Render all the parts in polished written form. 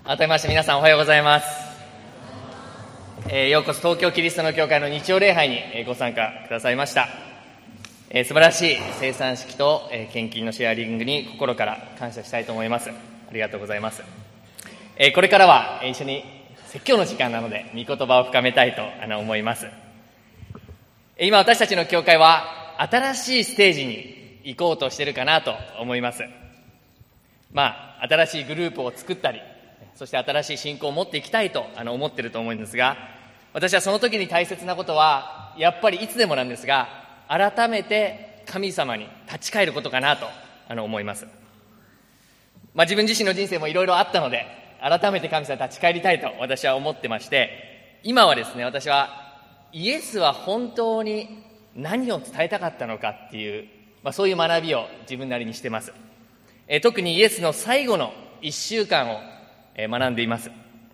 改めまして皆さんおはようございます。ようこそ東京キリストの教会の日曜礼拝にご参加くださいました。素晴らしい生産式と献金のシェアリングに心から感謝したいと思います。ありがとうございます。これからは一緒に説教の時間なので御言葉を深めたいと思います。今私たちの教会は新しいステージに行こうとしているかなと思います。新しいグループを作ったり、そして新しい信仰を持っていきたいと思っていると思うんですが、私はその時に大切なことはやっぱりいつでもなんですが、改めて神様に立ち返ることかなと思います。自分自身の人生もいろいろあったので、改めて神様に立ち返りたいと私は思ってまして、今はですね、私はイエスは本当に何を伝えたかったのかっていう、そういう学びを自分なりにしてます。特にイエスの最後の1週間を学んでいます。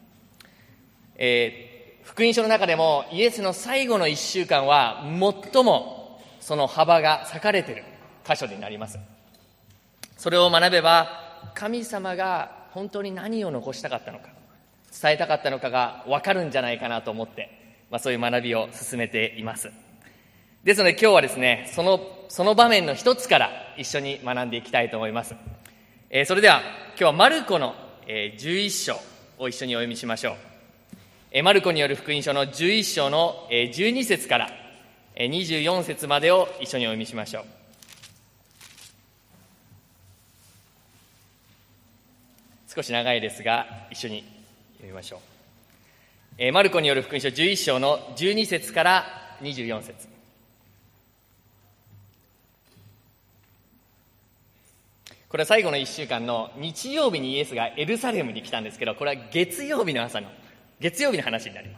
福音書の中でもイエスの最後の1週間は最もその幅が裂かれている箇所になります。それを学べば神様が本当に何を残したかったのか、伝えたかったのかが分かるんじゃないかなと思って、そういう学びを進めています。ですので今日はですね、その場面の一つから一緒に学んでいきたいと思います。それでは今日はマルコの11章を一緒にお読みしましょう。マルコによる福音書の11章の12節から24節までを一緒にお読みしましょう。少し長いですが一緒に読みましょう。マルコによる福音書11章の12節から24節。これは最後の1週間の日曜日にイエスがエルサレムに来たんですけど、これは月曜日の話になります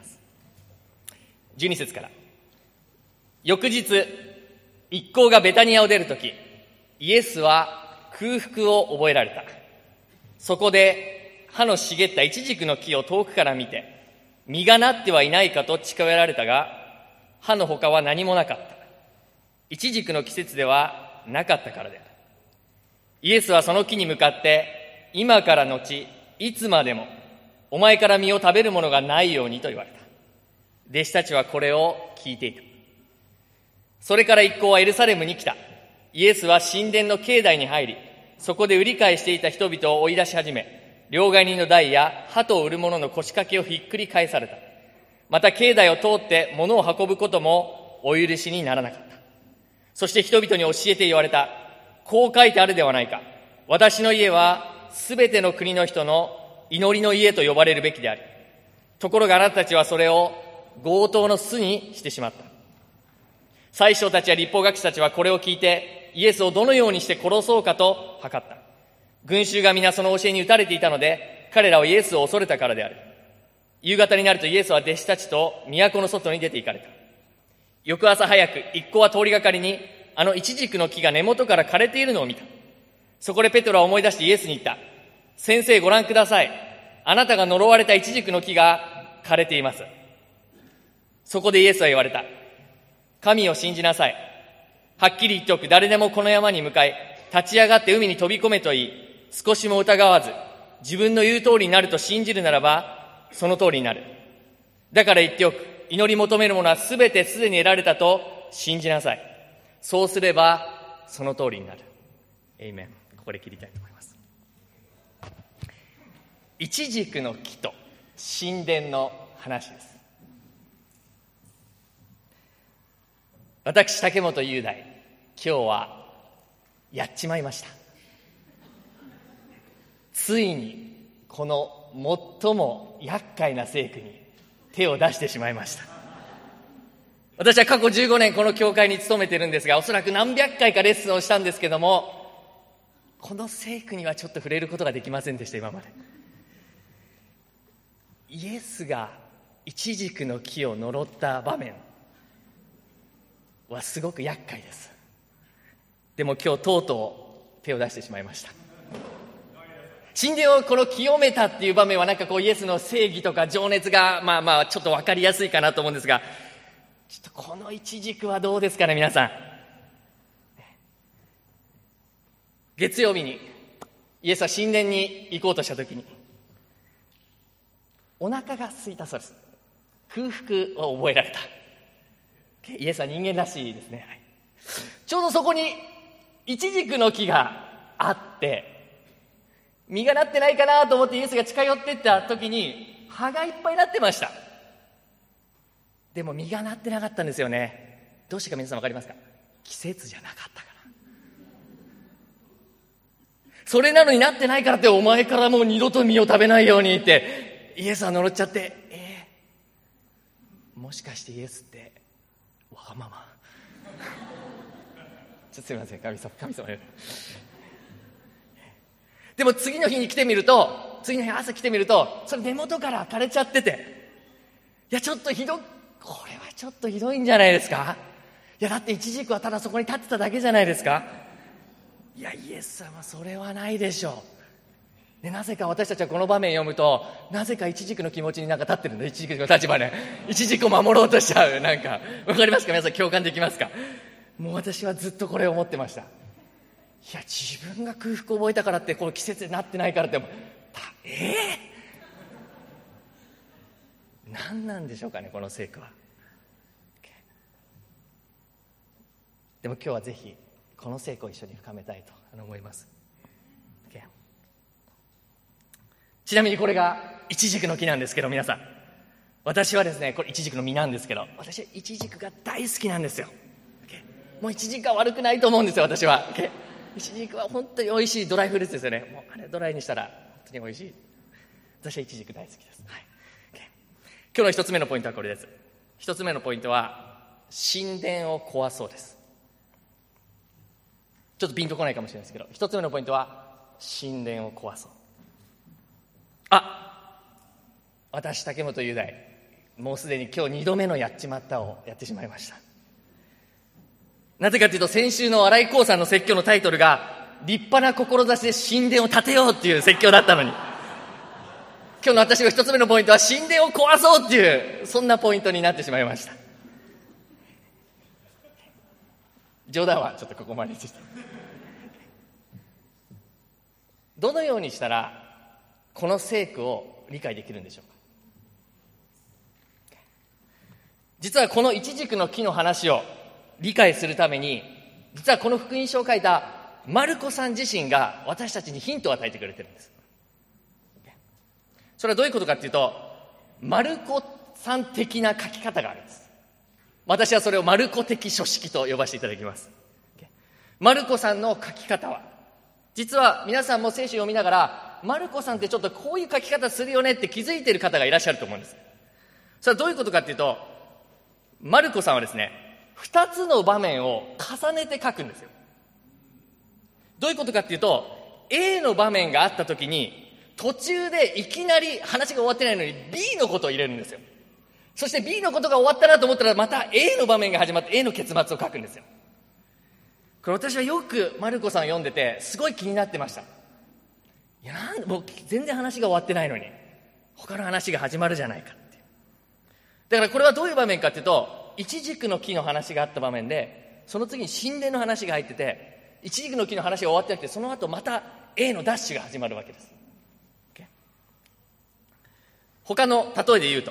。12節から。翌日、一行がベタニアを出るとき、イエスは空腹を覚えられた。そこで葉の茂ったイチジクの木を遠くから見て、実がなってはいないかと近寄られたが、葉の他は何もなかった。イチジクの季節ではなかったからである。イエスはその木に向かって、今からのちいつまでもお前から実を食べるものがないようにと言われた。弟子たちはこれを聞いていた。それから一行はエルサレムに来た。イエスは神殿の境内に入り、そこで売り買いしていた人々を追い出し始め、両替人の台や鳩を売る者の腰掛けをひっくり返された。また境内を通って物を運ぶこともお許しにならなかった。そして人々に教えて言われた。こう書いてあるではないか。私の家はすべての国の人の祈りの家と呼ばれるべきである。ところがあなたたちはそれを強盗の巣にしてしまった。祭司長たちや律法学士たちはこれを聞いてイエスをどのようにして殺そうかと図った。群衆が皆その教えに打たれていたので、彼らはイエスを恐れたからである。夕方になるとイエスは弟子たちと都の外に出て行かれた。翌朝早く一行は通りがかりにあのイチジクの木が根元から枯れているのを見た。そこでペトロは思い出してイエスに言った。先生ご覧ください。あなたが呪われたイチジクの木が枯れています。そこでイエスは言われた。神を信じなさい。はっきり言っておく。誰でもこの山に向かい、立ち上がって海に飛び込めと言い、少しも疑わず、自分の言う通りになると信じるならば、その通りになる。だから言っておく。祈り求めるものはすべてすでに得られたと信じなさい。そうすればその通りになる。エイメン。ここで切りたいと思います。イチジクの木と神殿の話です。私竹本雄大、今日はやっちまいました。ついにこの最も厄介な聖句に手を出してしまいました。私は過去15年この教会に勤めてるんですが、おそらく何百回かレッスンをしたんですけども、この聖句にはちょっと触れることができませんでした。今までイエスがイチジクの木を呪った場面はすごく厄介です。でも今日とうとう手を出してしまいました。神殿をこの清めたっていう場面はなんかイエスの正義とか情熱がちょっと分かりやすいかなと思うんですが、ちょっとこのイチジクはどうですかね。皆さん、月曜日にイエスは神殿に行こうとしたときに、 お腹が空いたそうです。空腹を覚えられた。イエスは人間らしいですね。はい、ちょうどそこにイチジクの木があって、実がなってないかなと思ってイエスが近寄っていった時に葉がいっぱいなってました。でも実がなってなかったんですよね。どうしてか皆さん分かりますか？季節じゃなかったから。それなのになってないからって、お前からもう二度と実を食べないようにってイエスは呪っちゃって、もしかしてイエスってわがままちょっとすいません、神様でも次の日に来てみると、次の日朝来てみると、それ根元から枯れちゃってて、いやちょっとこれはちょっとひどいんじゃないですか。いやだってイチジクはただそこに立ってただけじゃないですか。いやイエス様それはないでしょう。でなぜか私たちはこの場面を読むと、なぜかイチジクの気持ちになんか立ってるんだ。イチジクの立場でイチジクを守ろうとしちゃう。なんかわかりますか？皆さん共感できますか？もう私はずっとこれを思ってました。いや自分が空腹を覚えたからってこの季節になってないからって何なんでしょうかね、この聖句は。でも今日はぜひこの聖句を一緒に深めたいと思います。ちなみにこれがイチジクの木なんですけど、皆さん、私はですね、これイチジクの実なんですけど、私はイチジクが大好きなんですよ。もうイチジクは悪くないと思うんですよ、私は。イチジクは本当に美味しいドライフルーツですよね。もうあれドライにしたら本当に美味しい。私はイチジク大好きです。はい、今日の一つ目のポイントはこれです。一つ目のポイントは神殿を壊そうです。ちょっとピンとこないかもしれないですけど、一つ目のポイントは神殿を壊そう。私竹本雄大、もうすでに今日2度目のやっちまったをやってしまいました。なぜかというと、先週の新井光さんの説教のタイトルが立派な志で神殿を建てようっていう説教だったのに、今日の私の一つ目のポイントは神殿を壊そうっていう、そんなポイントになってしまいました。冗談はちょっとここまででした。どのようにしたらこの聖句を理解できるんでしょうか。実はこのイチジクの木の話を理解するために、実はこの福音書を書いたマルコさん自身が私たちにヒントを与えてくれてるんです。それはどういうことかっていうと、マルコさん的な書き方があるんです。私はそれをマルコ的書式と呼ばせていただきます。マルコさんの書き方は、実は皆さんも聖書を読みながら、マルコさんってちょっとこういう書き方するよねって気づいている方がいらっしゃると思うんです。それはどういうことかっていうと、マルコさんはですね、2つの場面を重ねて書くんですよ。どういうことかっていうと、 A の場面があった時に途中でいきなり話が終わってないのに B のことを入れるんですよ。そして B のことが終わったなと思ったらまた A の場面が始まって A の結末を書くんですよ。これ私はよくマルコさんを読んでてすごい気になってました。いやもう全然話が終わってないのに他の話が始まるじゃないかっていう。だからこれはどういう場面かっていうと、イチジクの木の話があった場面で、その次に神殿の話が入ってて、イチジクの木の話が終わってなくて、その後また A のダッシュが始まるわけです。他の例えで言うと、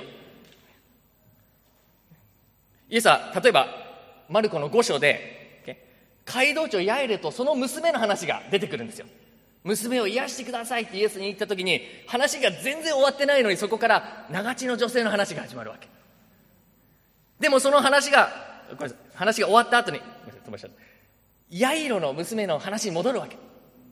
イエスは例えばマルコの5章で街道長ヤイレとその娘の話が出てくるんですよ。娘を癒してくださいってイエスに言った時に、話が全然終わってないのにそこから長地の女性の話が始まるわけでも、その話が終わった後にヤイロの娘の話に戻るわけ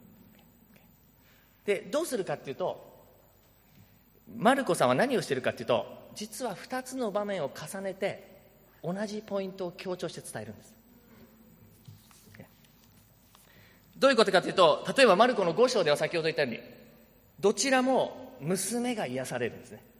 で、どうするかっていうと、マルコさんは何をしているかっていうと、実は2つの場面を重ねて同じポイントを強調して伝えるんです。どういうことかというと、例えばマルコの5章では先ほど言ったように、どちらも娘が癒されるんですね。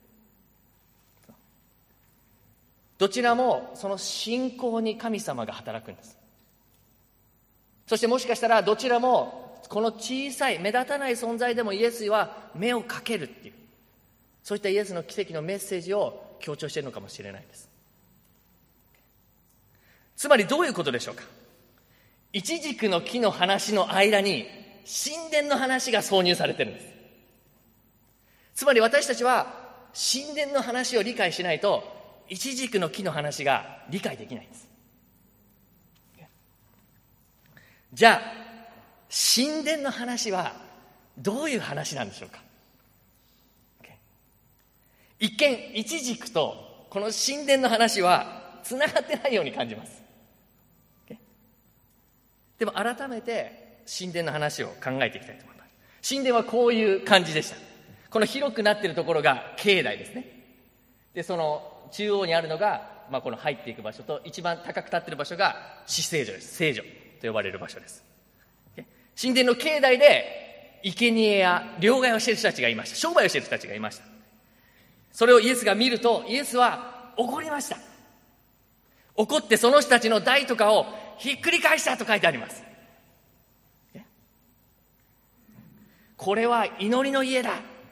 どちらもその信仰に神様が働くんです。そしてもしかしたらどちらもこの小さい目立たない存在でもイエスは目をかけるっていう、そういったイエスの奇跡のメッセージを強調しているのかもしれないです。つまりどういうことでしょうか。イチジクの木の話の間に神殿の話が挿入されているんです。つまり私たちは神殿の話を理解しないとイチジクの木の話が理解できないんです。じゃあ神殿の話はどういう話なんでしょうか。一見イチジクとこの神殿の話はつながってないように感じます。でも改めて神殿の話を考えていきたいと思います。神殿はこういう感じでした。この広くなっているところが境内ですね。でその中央にあるのが、この入っていく場所と、一番高く立っている場所が至聖所です。聖所と呼ばれる場所です。神殿の境内で生贄や両替をしている人たちがいました。商売をしている人たちがいました。それをイエスが見ると、イエスは怒りました。怒ってその人たちの台とかをひっくり返したと書いてあります。これは祈りの家だ、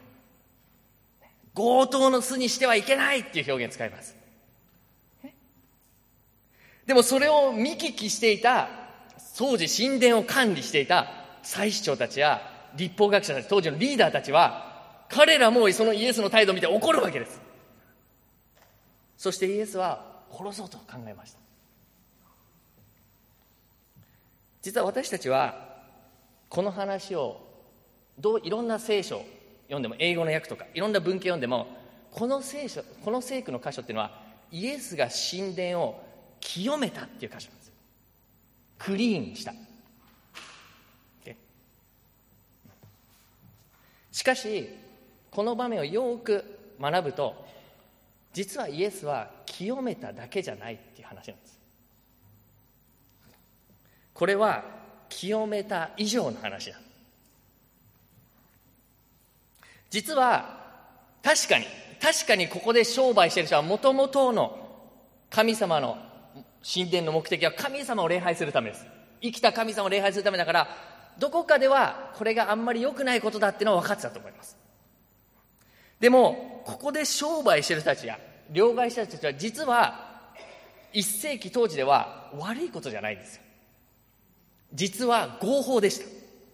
強盗の巣にしてはいけないっていう表現を使います。でもそれを見聞きしていた、当時神殿を管理していた祭司長たちや律法学者たち、当時のリーダーたちは、彼らもそのイエスの態度を見て怒るわけです。そしてイエスは殺そうと考えました。実は私たちはこの話をいろんな聖書を読んでも、英語の訳とかいろんな文献を読んでも、この聖句の箇所っていうのはイエスが神殿を清めたっていう箇所なんですよ。クリーンした。しかしこの場面をよく学ぶと、実はイエスは清めただけじゃないっていう話なんです。これは清めた以上の話なんです。実は確かにここで商売している人はもともとの神様の神殿の目的は神様を礼拝するためです。生きた神様を礼拝するためだから、どこかではこれがあんまり良くないことだっていうのは分かってたと思います。でもここで商売している人たちや両替した人たちは、実は1世紀当時では悪いことじゃないんですよ。実は合法でした。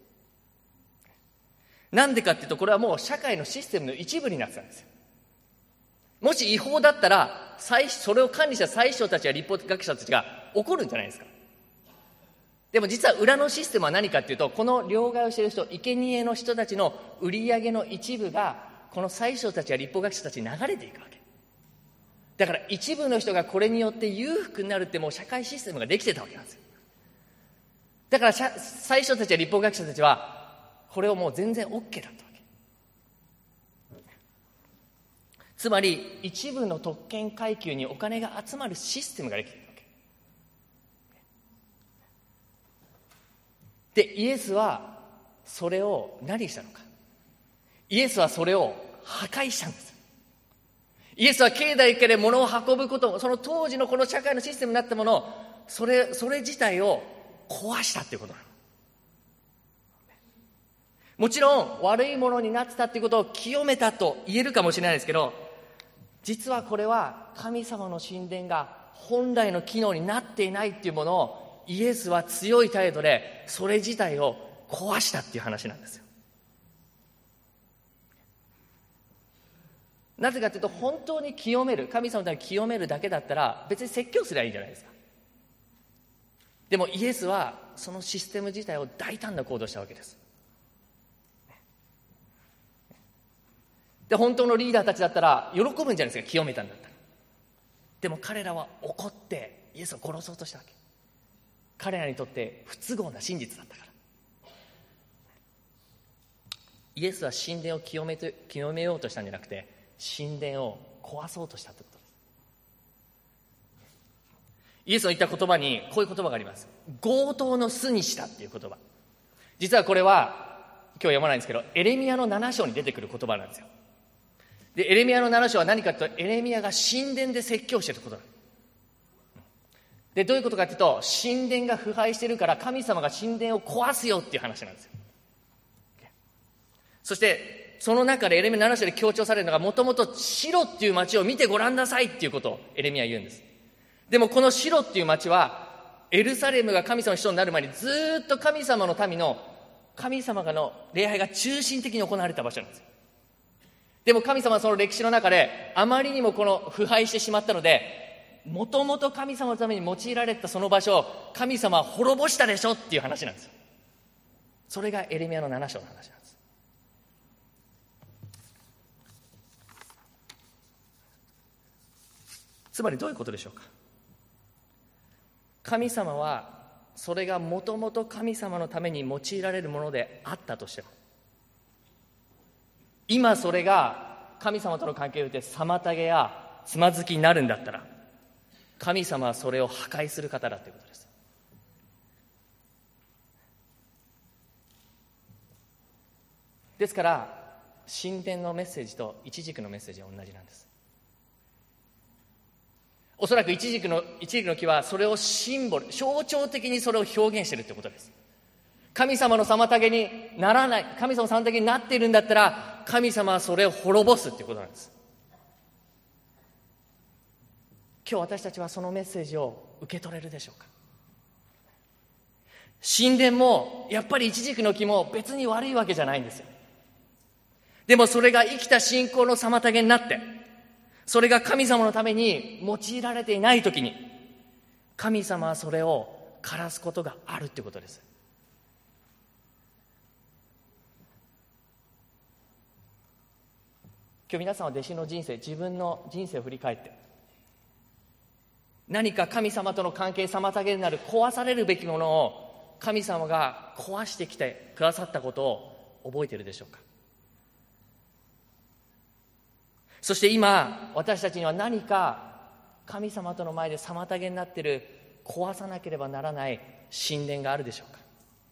なんでかっていうと、これはもう社会のシステムの一部になってたんですよ。もし違法だったら、それを管理した祭司長たちや律法学者たちが怒るんじゃないですか。でも実は裏のシステムは何かっていうと、この両替をしている人、生贄の人たちの売り上げの一部がこの祭司長たちや律法学者たちに流れていくわけだから、一部の人がこれによって裕福になるって、もう社会システムができてたわけなんですよ。だから祭司長たちや律法学者たちはこれをもう全然 OK だったわけ。つまり一部の特権階級にお金が集まるシステムができているわけで、イエスはそれを何したのか。イエスはそれを破壊したんです。イエスは境内から物を運ぶこと、その当時のこの社会のシステムになったものを、それ自体を壊したっていうことなの。もちろん悪いものになってたっていうことを清めたと言えるかもしれないですけど、実はこれは神様の神殿が本来の機能になっていないっていうものを、イエスは強い態度でそれ自体を壊したっていう話なんですよ。なぜかというと、本当に清める、神様のために清めるだけだったら別に説教すればいいんじゃないですか。でもイエスはそのシステム自体を大胆な行動したわけです。で、本当のリーダーたちだったら喜ぶんじゃないですか、清めたんだったら。でも彼らは怒ってイエスを殺そうとしたわけ。彼らにとって不都合な真実だったから。イエスは神殿を清めようとしたんじゃなくて、神殿を壊そうとしたということです。イエスの言った言葉にこういう言葉があります。強盗の巣にしたっていう言葉。実はこれは今日読まないんですけど、エレミヤの7章に出てくる言葉なんですよ。で、エレミヤの7章は何かというと、エレミヤが神殿で説教していることだ。で、どういうことかというと、神殿が腐敗しているから神様が神殿を壊すよっていう話なんですよ。そしてその中でエレミヤ7章で強調されるのが、もともとシロっていう町を見てごらんなさいっていうことをエレミヤは言うんです。でもこのシロっていう町は、エルサレムが神様の首都になる前にずっと神様の民の神様の礼拝が中心的に行われた場所なんですよ。 でも神様はその歴史の中であまりにもこの腐敗してしまったので、もともと神様のために用いられたその場所を神様は滅ぼしたでしょっていう話なんですよ。それがエレミヤの7章の話なんです。つまりどういうことでしょうか。神様はそれがもともと神様のために用いられるものであったとしても、今それが神様との関係によって妨げやつまずきになるんだったら、神様はそれを破壊する方だということです。ですから神殿のメッセージとイチジクのメッセージは同じなんです。おそらくイチジクの木はそれをシンボル、象徴的にそれを表現しているということです。神様の妨げにならない、神様の妨げになっているんだったら、神様はそれを滅ぼすということなんです。今日私たちはそのメッセージを受け取れるでしょうか。神殿もやっぱりイチジクの木も別に悪いわけじゃないんですよ。でもそれが生きた信仰の妨げになって、それが神様のために用いられていないときに、神様はそれを枯らすことがあるということです。今日皆さんは弟子の人生、自分の人生を振り返って、何か神様との関係妨げになる壊されるべきものを神様が壊してきてくださったことを覚えているでしょうか。そして今私たちには何か神様との前で妨げになっている壊さなければならない神殿があるでしょうか。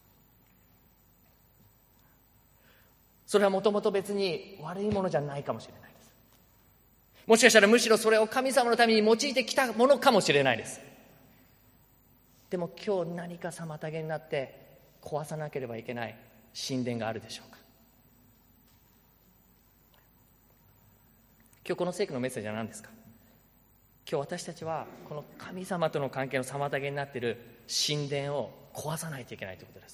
それはもともと別に悪いものじゃないかもしれないです。もしかしたらむしろそれを神様のために用いてきたものかもしれないです。でも今日何か妨げになって壊さなければいけない神殿があるでしょうか。今日この聖句のメッセージは何ですか。今日私たちはこの神様との関係の妨げになっている神殿を壊さないといけないということです。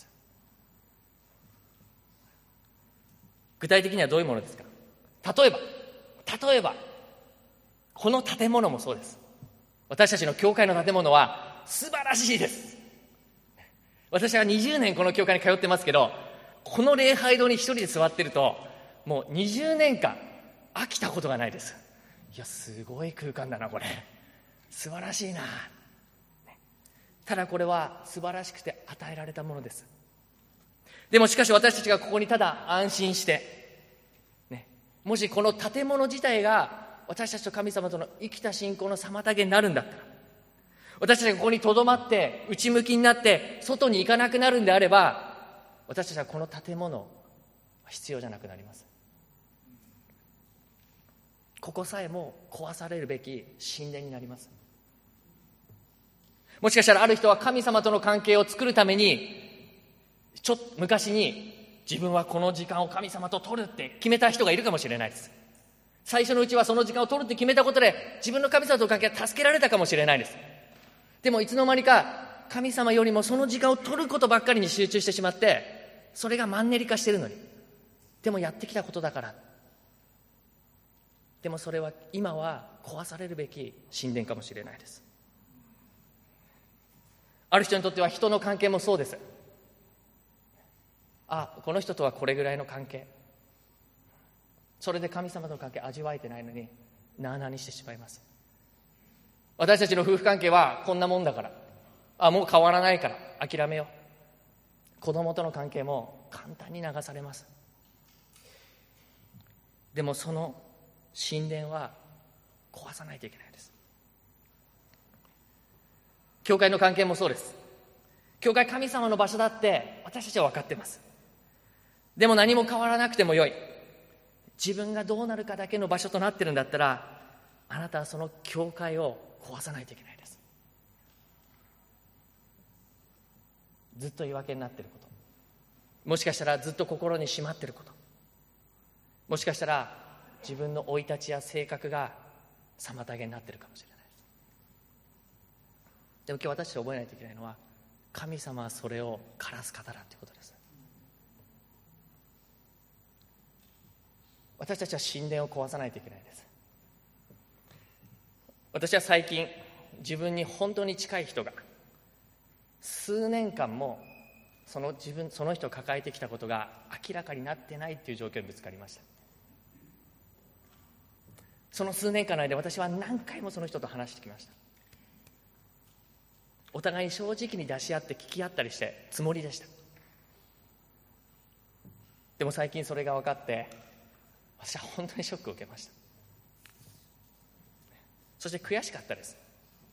具体的にはどういうものですか。例えばこの建物もそうです。私たちの教会の建物は素晴らしいです。私は20年この教会に通ってますけど、この礼拝堂に一人で座ってるともう20年間飽きたことがないです。いや、すごい空間だな、これ素晴らしいな。ただこれは素晴らしくて与えられたものです。でもしかし私たちがここにただ安心して、もしこの建物自体が私たちと神様との生きた信仰の妨げになるんだったら、私たちがここにとどまって内向きになって外に行かなくなるんであれば、私たちはこの建物は必要じゃなくなります。ここさえも壊されるべき神殿になります。もしかしたらある人は神様との関係を作るために昔に自分はこの時間を神様と取るって決めた人がいるかもしれないです。最初のうちはその時間を取るって決めたことで自分の神様との関係は助けられたかもしれないです。でもいつの間にか神様よりもその時間を取ることばっかりに集中してしまって、それがマンネリ化してるのに、でもやってきたことだから、でもそれは今は壊されるべき神殿かもしれないです。ある人にとっては人の関係もそうです。この人とはこれぐらいの関係、それで神様との関係味わえてないのになあなあにしてしまいます。私たちの夫婦関係はこんなもんだから、もう変わらないから諦めよう。子供との関係も簡単に流されます。でもその神殿は壊さないといけないです。教会の関係もそうです。教会神様の場所だって私たちは分かってます。でも何も変わらなくてもよい、自分がどうなるかだけの場所となってるんだったら、あなたはその教会を壊さないといけないです。ずっと言い訳になっていること、もしかしたらずっと心にしまっていること、もしかしたら自分の生い立ちや性格が妨げになっているかもしれないです。でも今日私たち覚えないといけないのは、神様はそれを枯らす方だということです。 私たちは神殿を壊さないといけないです。私は最近、自分に本当に近い人が数年間もその人を抱えてきたことが明らかになってないという状況にぶつかりました。その数年間の間、私は何回もその人と話してきました。お互いに正直に出し合って聞き合ったりしてつもりでした。でも最近それが分かって、私は本当にショックを受けました。そして悔しかったです。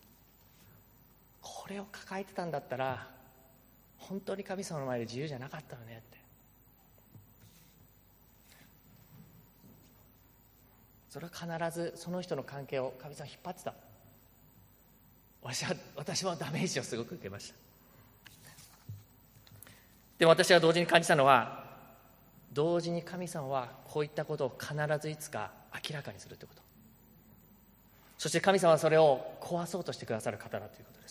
これを抱えてたんだったら本当に神様の前で自由じゃなかったよねって。それは必ずその人の関係を神様引っ張ってた。私はダメージをすごく受けました。でも私が同時に感じたのは、同時に神様はこういったことを必ずいつか明らかにするということ。そして神様はそれを壊そうとしてくださる方だということです。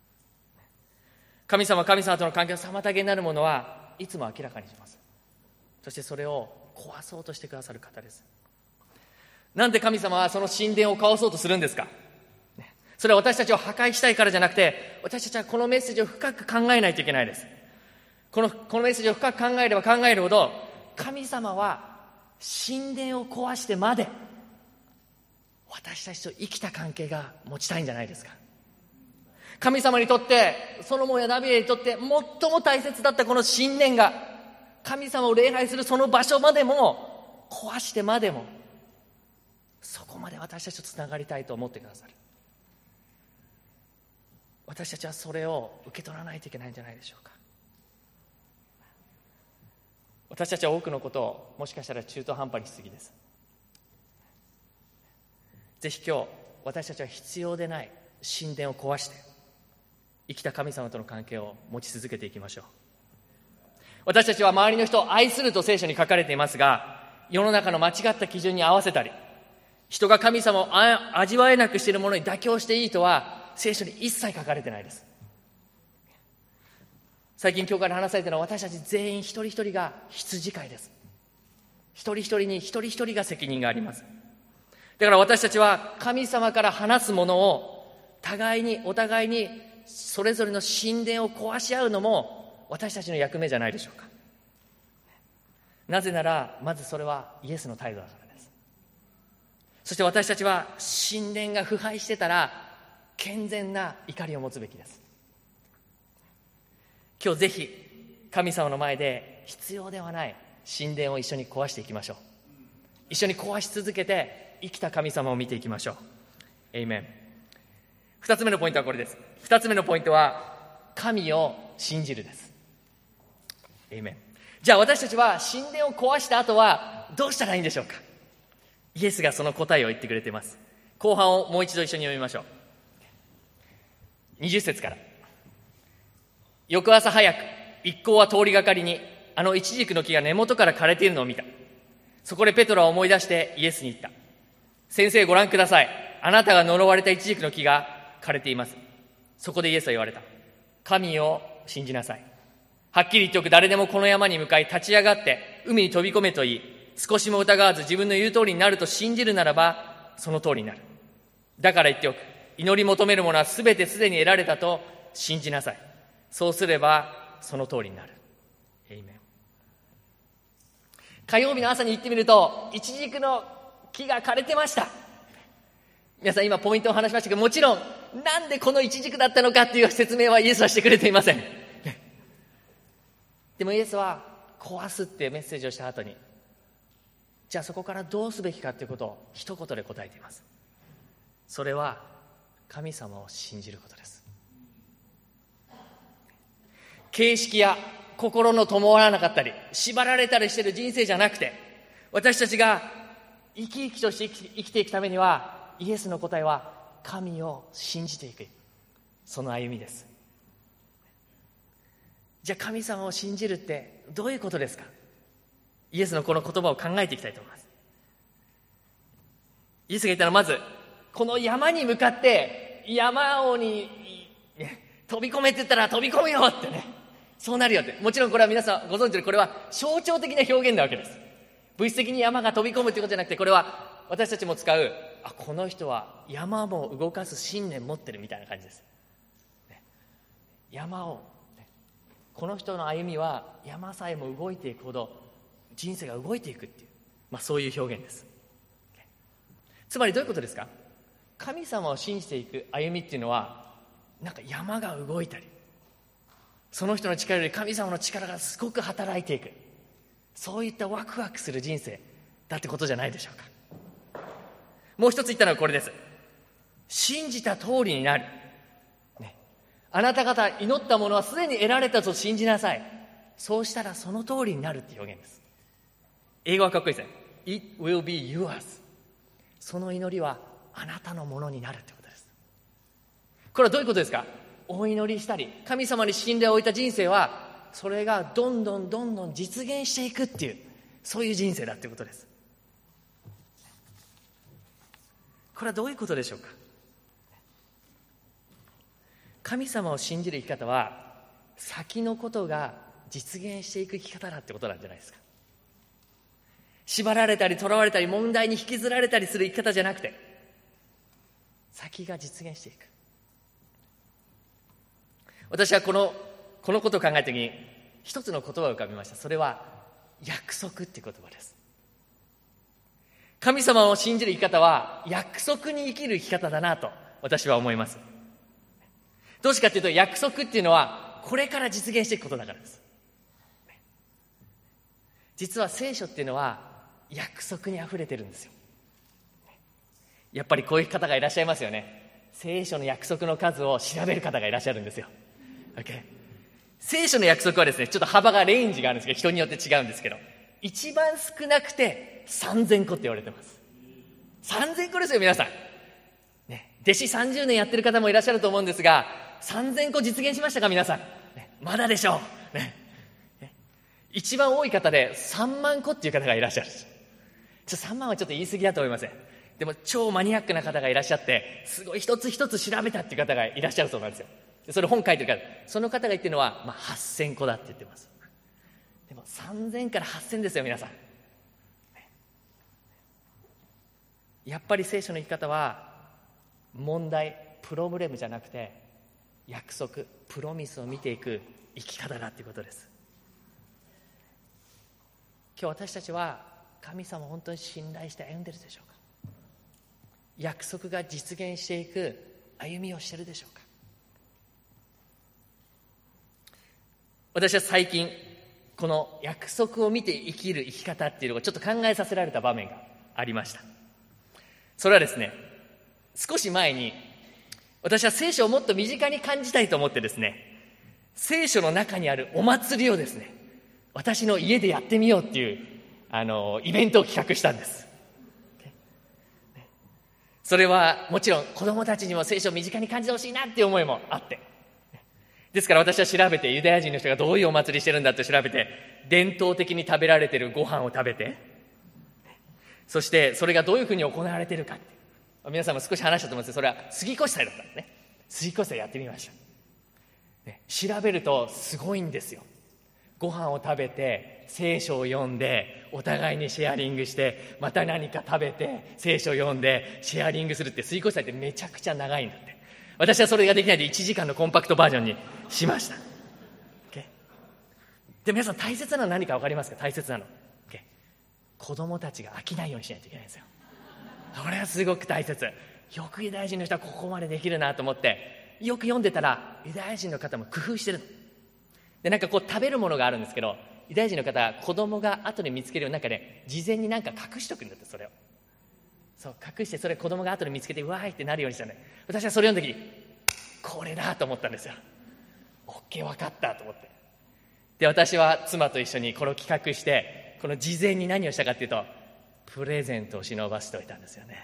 神様との関係の妨げになるものはいつも明らかにします。そしてそれを壊そうとしてくださる方です。なんで神様はその神殿を壊そうとするんですか。それは私たちを破壊したいからじゃなくて、私たちはこのメッセージを深く考えないといけないです。このメッセージを深く考えれば考えるほど、神様は神殿を壊してまで私たちと生きた関係が持ちたいんじゃないですか。神様にとって、ソロモンやダビデにとって最も大切だったこの神殿が、神様を礼拝するその場所までも壊してまでも、そこまで私たちとつながりたいと思ってくださる。私たちはそれを受け取らないといけないんじゃないでしょうか。私たちは多くのことをもしかしたら中途半端にしすぎです。ぜひ今日私たちは必要でない神殿を壊して生きた神様との関係を持ち続けていきましょう。私たちは周りの人を愛すると聖書に書かれていますが、世の中の間違った基準に合わせたり、人が神様を味わえなくしているものに妥協していいとは聖書に一切書かれてないです。最近教会で話されているのは、私たち全員一人一人が羊飼いです。一人一人に一人一人が責任があります。だから私たちは神様から話すものをお互いにそれぞれの神殿を壊し合うのも私たちの役目じゃないでしょうか。なぜならまずそれはイエスの態度だからです。そして私たちは神殿が腐敗してたら健全な怒りを持つべきです。今日ぜひ神様の前で必要ではない神殿を一緒に壊していきましょう。一緒に壊し続けて生きた神様を見ていきましょう。エイメン。二つ目のポイントはこれです。二つ目のポイントは神を信じるです。エイメン。じゃあ私たちは神殿を壊した後はどうしたらいいんでしょうか。イエスがその答えを言ってくれています。後半をもう一度一緒に読みましょう。20節から。翌朝早く一行は通りがかりにあのイチジクの木が根元から枯れているのを見た。そこでペトロは思い出してイエスに言った。先生、ご覧ください。あなたが呪われたイチジクの木が枯れています。そこでイエスは言われた。神を信じなさい。はっきり言っておく。誰でもこの山に向かい立ち上がって海に飛び込めと言い、少しも疑わず自分の言う通りになると信じるならばその通りになる。だから言っておく。祈り求めるものはすべてすでに得られたと信じなさい。そうすればその通りになる。エイメン。火曜日の朝に行ってみるとイチジクの木が枯れてました。皆さん今ポイントを話しましたけど、もちろんなんでこのイチジクだったのかっていう説明はイエスはしてくれていません。でもイエスは壊すっていうメッセージをした後に、じゃあそこからどうすべきかということを一言で答えています。それは神様を信じることです。形式や心の伴わなかったり縛られたりしている人生じゃなくて、私たちが生き生きとして生きていくためには、イエスの答えは神を信じていく、その歩みです。じゃあ神様を信じるってどういうことですか。イエスのこの言葉を考えていきたいと思います。イエスが言ったのは、まずこの山に向かって山に飛び込めって言ったら飛び込むよってね、そうなるよって。もちろんこれは皆さんご存知で、これは象徴的な表現なわけです。 物質的に山が飛び込むということじゃなくて、これは私たちも使う、この人は山も動かす信念持ってるみたいな感じです。山を、この人の歩みは山さえも動いていくほど人生が動いていくっていう、そういう表現です。つまりどういうことですか？神様を信じていく歩みっていうのは、なんか山が動いたり、その人の力より神様の力がすごく働いていく、そういったワクワクする人生だってことじゃないでしょうか。もう一つ言ったのはこれです。信じた通りになる、あなた方祈ったものはすでに得られたと信じなさい。そうしたらその通りになるっていう表現です。英語はかっこいいですね。 It will be yours。 その祈りはあなたのものになるってことです。これはどういうことですか？お祈りしたり神様に信頼を置いた人生は、それがどんどん実現していくっていう、そういう人生だっていうことです。これはどういうことでしょうか？神様を信じる生き方は、先のことが実現していく生き方だってことなんじゃないですか。縛られたり囚われたり問題に引きずられたりする生き方じゃなくて、先が実現していく。私はこのことを考えた時に一つの言葉を浮かびました。それは約束っていう言葉です。神様を信じる生き方は約束に生きる生き方だなと私は思います。どうしてかというと、約束っていうのはこれから実現していくことだからです。実は聖書っていうのは約束にあふれてるんですよ。やっぱりこういう方がいらっしゃいますよね。聖書の約束の数を調べる方がいらっしゃるんですよ。Okay? 聖書の約束はですね、ちょっと幅がレンジがあるんですけど、人によって違うんですけど、一番少なくて3000個って言われてます。3000個ですよ皆さん、弟子30年やってる方もいらっしゃると思うんですが、3000個実現しましたか皆さん、まだでしょう、一番多い方で3万個っていう方がいらっしゃる。3万はちょっと言い過ぎだと思いません。でも超マニアックな方がいらっしゃって、すごい一つ一つ調べたっていう方がいらっしゃるそうなんですよ。それ本書いてるから、その方が言ってるのは、8000個だって言ってます。でも3000から8000ですよ皆さん。やっぱり聖書の生き方は問題、プロブレムじゃなくて、約束、プロミスを見ていく生き方だっていうことです。今日私たちは神様を本当に信頼して歩んでるでしょうか？約束が実現していく歩みをしてるでしょうか？私は最近この約束を見て生きる生き方っていうのをちょっと考えさせられた場面がありました。それはですね、少し前に私は聖書をもっと身近に感じたいと思ってですね、聖書の中にあるお祭りをですね、私の家でやってみようっていうイベントを企画したんです。それはもちろん子供たちにも聖書を身近に感じてほしいなっていう思いもあって、ですから私は調べて、ユダヤ人の人がどういうお祭りしてるんだって調べて、伝統的に食べられてるご飯を食べて、そしてそれがどういうふうに行われているかって、皆さんも少し話したと思うんですけど、それは杉越祭だったんですね。杉越祭やってみました、調べるとすごいんですよ。ご飯を食べて聖書を読んでお互いにシェアリングして、また何か食べて聖書を読んでシェアリングするって、杉越祭ってめちゃくちゃ長いんだって。私はそれができないで1時間のコンパクトバージョンにしました、で皆さん、大切なのは何か分かりますか？大切なの、子供たちが飽きないようにしないといけないんですよ。これはすごく大切。よくユダヤ人の人はここまでできるなと思って、よく読んでたらユダヤ人の方も工夫してるので、なんかこう食べるものがあるんですけど、ユダヤ人の方は子供が後で見つけるように事前になんか隠しとくんだって。それを隠して、それ子供が後で見つけてうわーいってなるようにしたので、私はそれを読んだ時にこれだと思ったんですよ。オッケー、分かったと思って、で私は妻と一緒にこれを企画して、この事前に何をしたかっていうと、プレゼントを忍ばせておいたんですよね。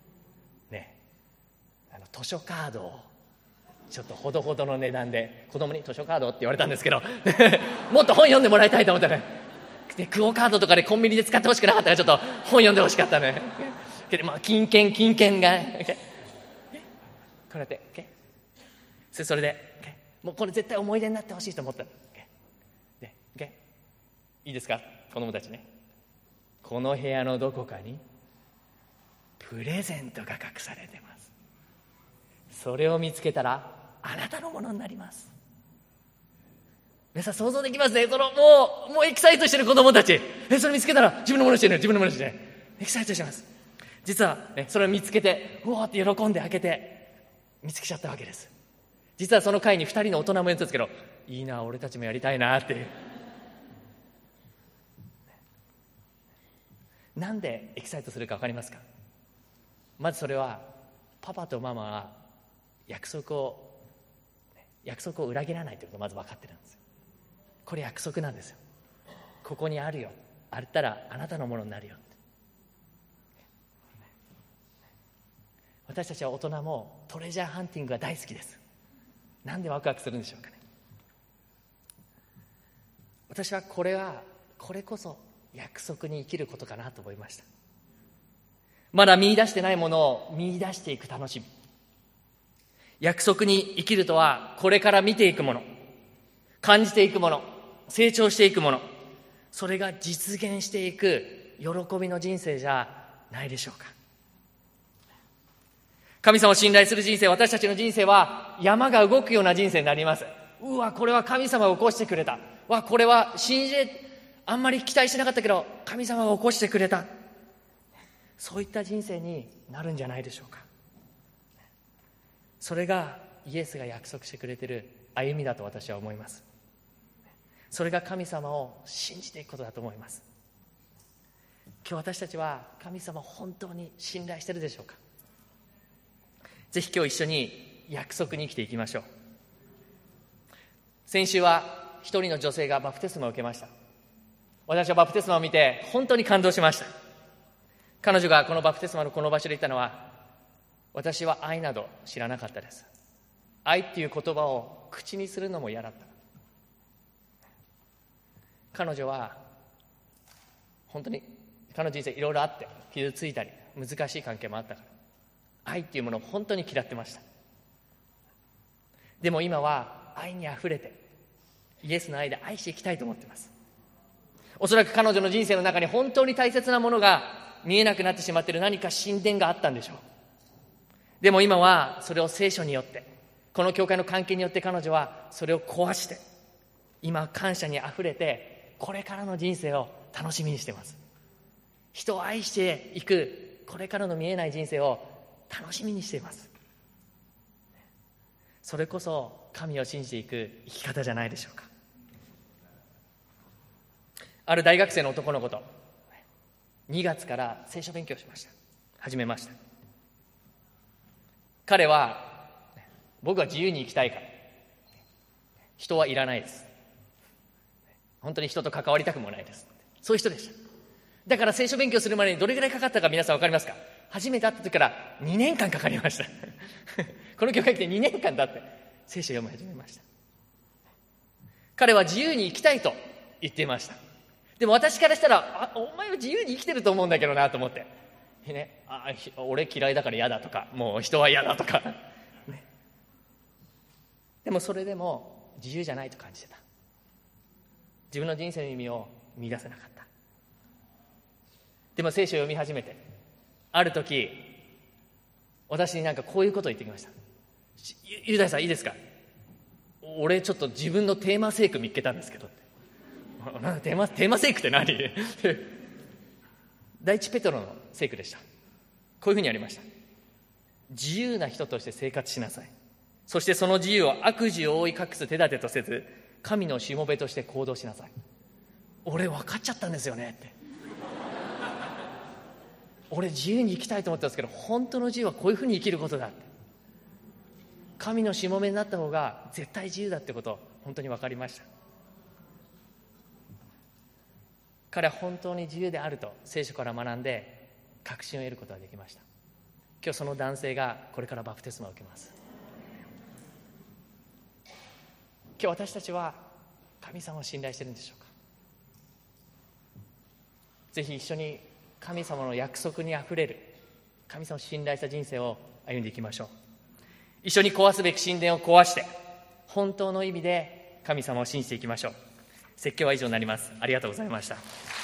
図書カードをちょっとほどほどの値段で、子供に図書カードって言われたんですけどもっと本読んでもらいたいと思ったね。でクオカードとかでコンビニで使ってほしくなかったから、ちょっと本読んでほしかったね。金券がこうやってそれでもうこれ絶対思い出になってほしいと思ったの。いいですか子供たちね、 この部屋のどこかにプレゼントが隠されてます。それを見つけたらあなたのものになります。皆さん想像できますね。もうエキサイトしてる子供たち、それ見つけたら自分のものにしてね、自分のものにしてね、エキサイトしてます。実は、それを見つけてうわーって喜んで開けて見つけちゃったわけです。実はその会に2人の大人もいるんですけど、いいな、俺たちもやりたいなっていう。なんでエキサイトするか分かりますか？まずそれはパパとママは約束を裏切らないということをまず分かってるんですよ。これ約束なんですよ。ここにあるよ、あったらあなたのものになるよって。私たちは大人もトレジャーハンティングが大好きです。なんでワクワクするんでしょうかね。私はこれこそ約束に生きることかなと思いました。まだ見出してないものを見出していく楽しみ。約束に生きるとは、これから見ていくもの、感じていくもの、成長していくもの、それが実現していく喜びの人生じゃないでしょうか。神様を信頼する人生、私たちの人生は山が動くような人生になります。うわ、これは神様が起こしてくれた。わ、これはあんまり期待してなかったけど神様が起こしてくれた。そういった人生になるんじゃないでしょうか。それがイエスが約束してくれている歩みだと私は思います。それが神様を信じていくことだと思います。今日私たちは神様を本当に信頼しているでしょうか。ぜひ今日一緒に約束に生きていきましょう。先週は一人の女性がバプテスマを受けました。私はバプテスマを見て本当に感動しました。彼女がこのバプテスマのこの場所で言ったのは、私は愛など知らなかったです。愛っていう言葉を口にするのも嫌だった。彼女は本当に彼女人生いろいろあって傷ついたり難しい関係もあったから、愛っていうものを本当に嫌ってました。でも今は愛にあふれてイエスの愛で愛していきたいと思っています。おそらく彼女の人生の中に本当に大切なものが見えなくなってしまっている何か神殿があったんでしょう。でも今はそれを聖書によって、この教会の関係によって彼女はそれを壊して、今感謝にあふれてこれからの人生を楽しみにしています。人を愛していくこれからの見えない人生を楽しみにしています。それこそ神を信じていく生き方じゃないでしょうか。ある大学生の男の子と2月から聖書勉強しました。始めました。彼は、僕は自由に生きたいから人はいらないです、本当に人と関わりたくもないです、そういう人でした。だから聖書勉強するまでにどれぐらいかかったか皆さん分かりますか？初めて会った時から2年間かかりましたこの教会来て2年間経って聖書を読み始めました。彼は自由に生きたいと言っていました。でも私からしたら、お前は自由に生きてると思うんだけどなと思って、ね、俺嫌いだから嫌だとか、もう人は嫌だとか、ね、でもそれでも自由じゃないと感じてた。自分の人生の意味を見出せなかった。でも聖書を読み始めて、ある時私になんかこういうことを言ってきました。雄大さんいいですか、俺ちょっと自分のテーマ聖句見っけたんですけどって。テーマ聖句って何第一ペトロの聖句でした。こういうふうにありました。自由な人として生活しなさい。そしてその自由を悪事を覆い隠す手立てとせず、神のしもべとして行動しなさい。俺分かっちゃったんですよねって俺自由に生きたいと思ったんですけど、本当の自由はこういうふうに生きることだって。神のしもべになった方が絶対自由だってこと本当に分かりました。彼は本当に自由であると聖書から学んで確信を得ることができました。今日その男性がこれからバプテスマを受けます。今日私たちは神様を信頼しているんでしょうか。ぜひ一緒に神様の約束にあふれる神様を信頼した人生を歩んでいきましょう。一緒に壊すべき神殿を壊して本当の意味で神様を信じていきましょう。説教は以上になります。ありがとうございました。